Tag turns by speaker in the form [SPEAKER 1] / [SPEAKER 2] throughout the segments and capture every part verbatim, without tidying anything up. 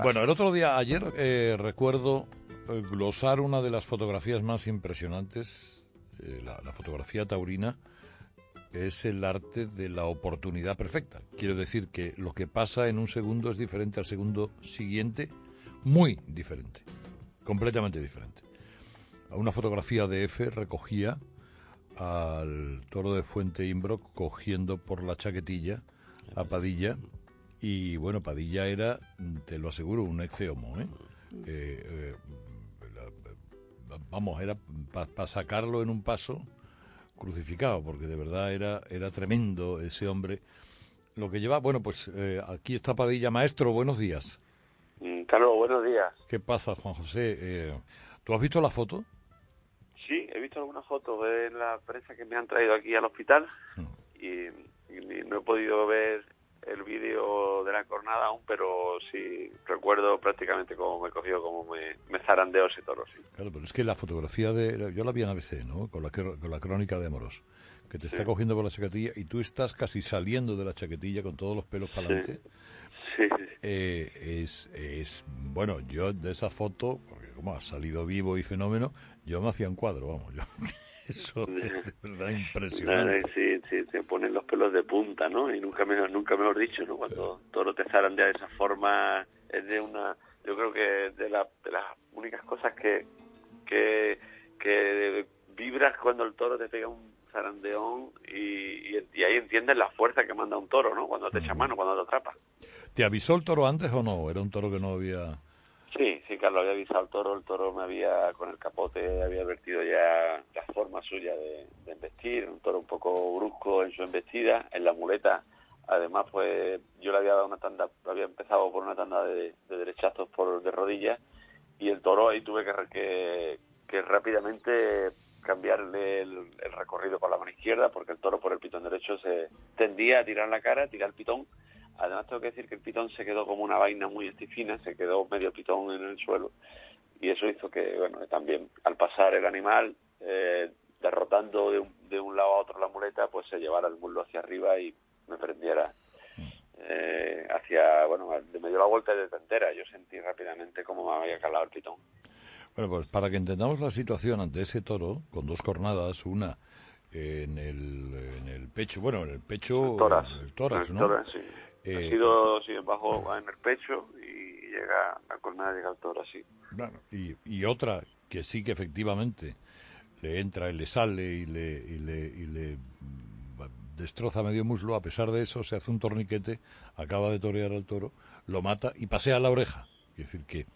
[SPEAKER 1] Bueno, el otro día, ayer, eh, recuerdo eh, glosar una de las fotografías más impresionantes, eh, la, la fotografía taurina, es el arte de la oportunidad perfecta. Quiero decir que lo que pasa en un segundo es diferente al segundo siguiente, muy diferente, completamente diferente. Una fotografía de F recogía al toro de Fuente Imbro cogiendo por la chaquetilla a Padilla, y bueno, Padilla era, te lo aseguro, un ex-homo, ¿eh? Eh, eh, la, vamos, era para pa sacarlo en un paso crucificado, porque de verdad era, era tremendo ese hombre. Lo que lleva, bueno, pues eh, aquí está Padilla. Maestro, buenos días.
[SPEAKER 2] Mm, Carlos, buenos días.
[SPEAKER 1] ¿Qué pasa, Juan José? Eh, ¿Tú has visto la foto?
[SPEAKER 2] Sí, he visto algunas fotos en la prensa que me han traído aquí al hospital
[SPEAKER 1] Mm.
[SPEAKER 2] y, y no he podido ver el vídeo de la cornada aún, pero sí recuerdo prácticamente cómo me cogió, cómo me, me zarandeó ese toro, sí.
[SPEAKER 1] Claro, pero es que la fotografía de... Yo la vi en A B C, ¿no? Con la, con la crónica de Amorós, que te está
[SPEAKER 2] Sí.
[SPEAKER 1] cogiendo por la chaquetilla y tú estás casi saliendo de la chaquetilla con todos los pelos para adelante.
[SPEAKER 2] Sí, sí.
[SPEAKER 1] Eh, es, es... Bueno, yo de esa foto, porque como ha salido vivo y fenómeno, yo me hacía un cuadro, vamos, yo... Eso es de verdad impresionante.
[SPEAKER 2] Sí, sí, te ponen los pelos de punta, ¿no? Y nunca mejor, nunca mejor dicho, ¿no? Cuando el toro te zarandea de esa forma, es de una... Yo creo que de, la, de las únicas cosas que, que, que vibras cuando el toro te pega un zarandeón y, y, y ahí entiendes la fuerza que manda un toro, ¿no? Cuando te echa mano, cuando te atrapa.
[SPEAKER 1] ¿Te avisó el toro antes o no? Era un toro que no había...
[SPEAKER 2] Sí, sí, Carlos, había avisado al toro, el toro me había, con el capote, había advertido ya la forma suya de, de embestir, un toro un poco brusco en su embestida, en la muleta. Además, pues yo le había dado una tanda, había empezado por una tanda de, de derechazos por de rodillas, y el toro ahí tuve que, que, que rápidamente cambiarle el, el recorrido con la mano izquierda, porque el toro por el pitón derecho se tendía a tirar la cara, a tirar el pitón. Además tengo que decir que el pitón se quedó como una vaina muy estifina, se quedó medio pitón en el suelo, y eso hizo que, bueno, también al pasar el animal, eh, derrotando de un, de un lado a otro la muleta, pues se llevara el muslo hacia arriba y me prendiera eh, hacia, bueno, me dio la vuelta de entera. Yo sentí rápidamente cómo me había calado el pitón.
[SPEAKER 1] Bueno, pues para que entendamos la situación ante ese toro, con dos cornadas, una en el, en el pecho, bueno, en el pecho,
[SPEAKER 2] El tórax,
[SPEAKER 1] en el tórax,
[SPEAKER 2] el
[SPEAKER 1] ¿no?
[SPEAKER 2] tórax, sí.
[SPEAKER 1] Eh,
[SPEAKER 2] ha sido sí, bajo en el pecho y llega la cornada, llega al tórax, sí.
[SPEAKER 1] Bueno, y, y otra que sí que efectivamente le entra y le sale y le, y le, y le destroza medio muslo. A pesar de eso se hace un torniquete, acaba de torear al toro, lo mata y pasea la oreja. Es decir que,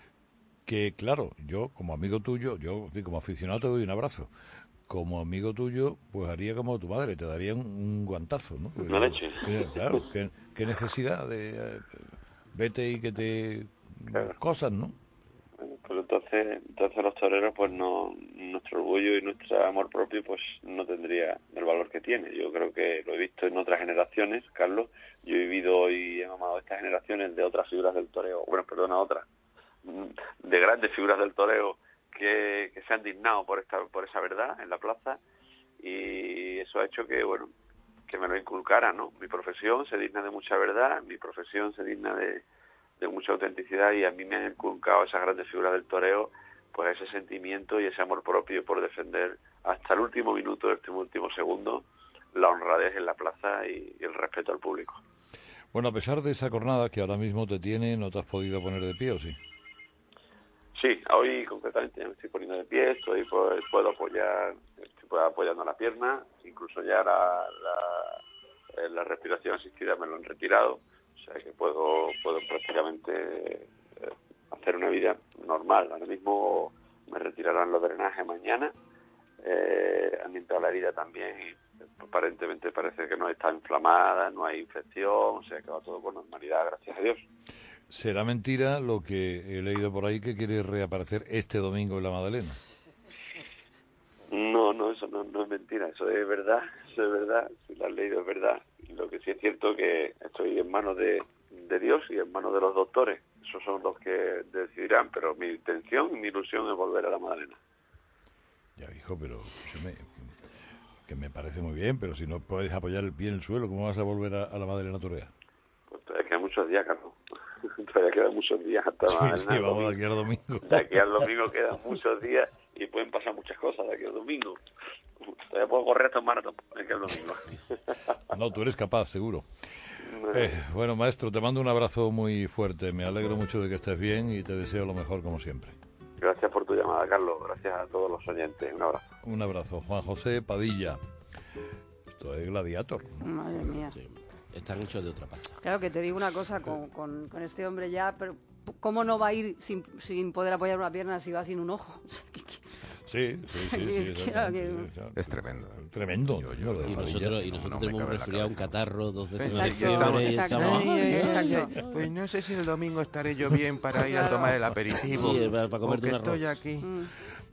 [SPEAKER 1] que claro, yo como amigo tuyo, yo como aficionado te doy un abrazo. Como amigo tuyo, pues haría como tu madre, te daría un, un guantazo, ¿no?
[SPEAKER 2] Una leche.
[SPEAKER 1] Que, claro, ¿qué, qué necesidad de... Eh, vete y que te...
[SPEAKER 2] Claro.
[SPEAKER 1] Cosas, ¿no?
[SPEAKER 2] Bueno, pues entonces, entonces los toreros, pues no, nuestro orgullo y nuestro amor propio, pues no tendría el valor que tiene. Yo creo que lo he visto en otras generaciones, Carlos. Yo he vivido y he mamado estas generaciones de otras figuras del toreo, bueno, perdona, otras, de grandes figuras del toreo que, que se han dignado por esta, por esa verdad en la plaza, y eso ha hecho que, bueno, que me lo inculcara, ¿no? Mi profesión se digna de mucha verdad, mi profesión se digna de, de mucha autenticidad, y a mí me han inculcado esas grandes figuras del toreo, pues ese sentimiento y ese amor propio por defender hasta el último minuto, el último, último segundo, la honradez en la plaza y, y el respeto al público.
[SPEAKER 1] Bueno, a pesar de esa jornada que ahora mismo te tiene, ¿no te has podido poner de pie o sí?
[SPEAKER 2] Sí, hoy concretamente ya me estoy poniendo de pie, estoy pues, puedo apoyar, estoy apoyando la pierna, incluso ya la, la, la respiración asistida me lo han retirado, o sea que puedo puedo prácticamente hacer una vida normal. Ahora mismo me retirarán los drenajes mañana, eh, han limpiado la herida también y aparentemente parece que no está inflamada, no hay infección, o sea que va todo con normalidad, gracias a Dios.
[SPEAKER 1] ¿Será mentira lo que he leído por ahí, que quiere reaparecer este domingo en la Madalena?
[SPEAKER 2] No, no, eso no, no es mentira, eso es verdad, eso es verdad, si lo has leído es verdad. Y lo que sí es cierto es que estoy en manos de, de Dios y en manos de los doctores, esos son los que decidirán, pero mi intención y mi ilusión es volver a la Madalena.
[SPEAKER 1] Ya, hijo, pero escúchame, que me parece muy bien, pero si no puedes apoyar el pie en el suelo, ¿cómo vas a volver a, a la Madalena a torear?
[SPEAKER 2] Pues es que hay muchos días, Carlos. Todavía quedan muchos días hasta
[SPEAKER 1] Sí,
[SPEAKER 2] más.
[SPEAKER 1] sí, vamos de aquí al domingo.
[SPEAKER 2] De aquí al domingo quedan muchos días y pueden pasar muchas cosas de aquí al domingo. Todavía puedo correr hasta un maratón de aquí al domingo.
[SPEAKER 1] No, tú eres capaz, seguro. Eh, bueno, maestro, te mando un abrazo muy fuerte. Me alegro mucho de que estés bien y te deseo lo mejor como siempre.
[SPEAKER 2] Gracias por tu llamada, Carlos. Gracias a todos los oyentes. Un abrazo.
[SPEAKER 1] Un abrazo. Juan José Padilla. Esto es Gladiator.
[SPEAKER 3] Madre mía.
[SPEAKER 4] Sí, están hechos de otra pasta.
[SPEAKER 3] Claro que te digo una cosa con, con, con este hombre ya, pero ¿cómo no va a ir sin, sin poder apoyar una pierna si va sin un ojo?
[SPEAKER 1] Sí, sí, sí.
[SPEAKER 3] Es
[SPEAKER 1] sí,
[SPEAKER 3] que era que-
[SPEAKER 1] sí, sí,
[SPEAKER 5] Es tremendo.
[SPEAKER 1] Tremendo. Yo, lo de
[SPEAKER 4] Y
[SPEAKER 1] Padilla.
[SPEAKER 4] nosotros, y nosotros
[SPEAKER 5] No, no me
[SPEAKER 4] tenemos un
[SPEAKER 5] cabe en la
[SPEAKER 4] resfriado, un
[SPEAKER 5] cabeza.
[SPEAKER 4] catarro, dos décimas de
[SPEAKER 3] Exacto,
[SPEAKER 4] fiebre y
[SPEAKER 3] exacto.
[SPEAKER 4] estamos...
[SPEAKER 5] Ay, ay, ay,
[SPEAKER 3] Exacto.
[SPEAKER 5] ay. Pues no sé si el domingo estaré yo bien para ir a
[SPEAKER 3] Claro.
[SPEAKER 5] tomar el aperitivo.
[SPEAKER 4] Sí, para- para comerte
[SPEAKER 5] porque
[SPEAKER 4] un arroz.
[SPEAKER 5] estoy aquí.
[SPEAKER 3] Mm.